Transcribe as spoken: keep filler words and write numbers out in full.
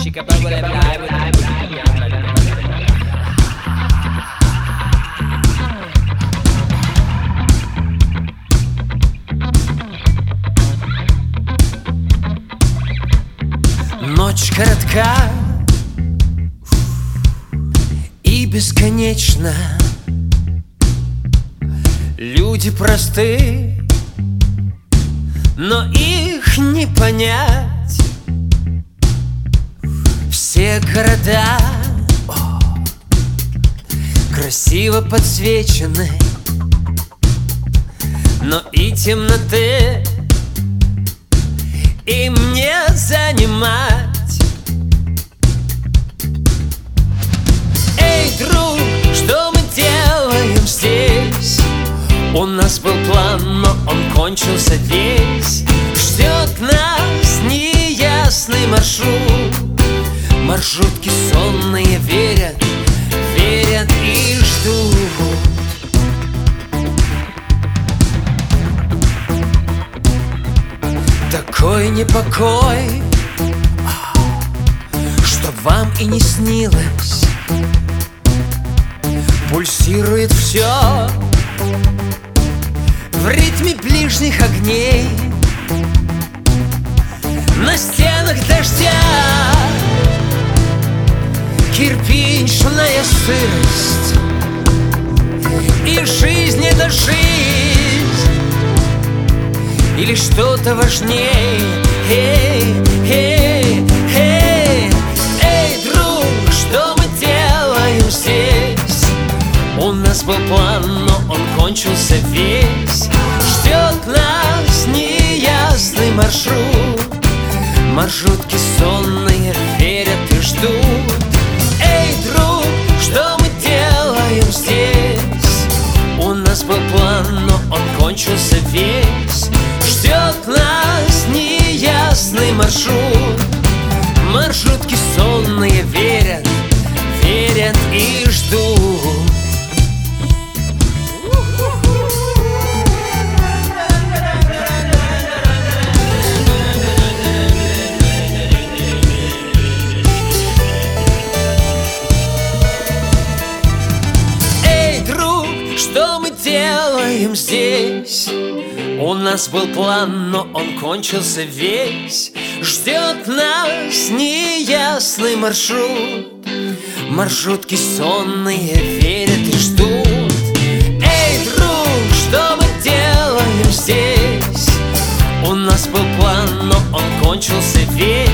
Ночь коротка и бесконечна. Люди просты, но их не понять. Все города о, красиво подсвечены, но и темноты им не занимать. Эй, друг, что мы делаем здесь? У нас был план, но он кончился весь. Ждет нас неясный маршрут. Маршрутки сонные верят, верят и ждут. Такой непокой, что вам и не снилось. Пульсирует все в ритме ближних огней. На стенах дождя кирпичная сырость. И жизнь — это жизнь или что-то важнее? Эй, эй, эй, эй, друг, что мы делаем здесь? У нас был план, но он кончился весь. Ждет нас неясный маршрут. Маршрутки сонные верят и ждут. Эй, друг, что мы делаем здесь? У нас был план, но он кончился весь. Ждет нас неясный маршрут. Маршрутки сонные верят, верят и ждут. Эй, друг, что мы делаем здесь? У нас был план, но он кончился весь. Ждет нас неясный маршрут. Маршрутки сонные верят и ждут. Эй, друг, что мы делаем здесь? У нас был план, но он кончился весь.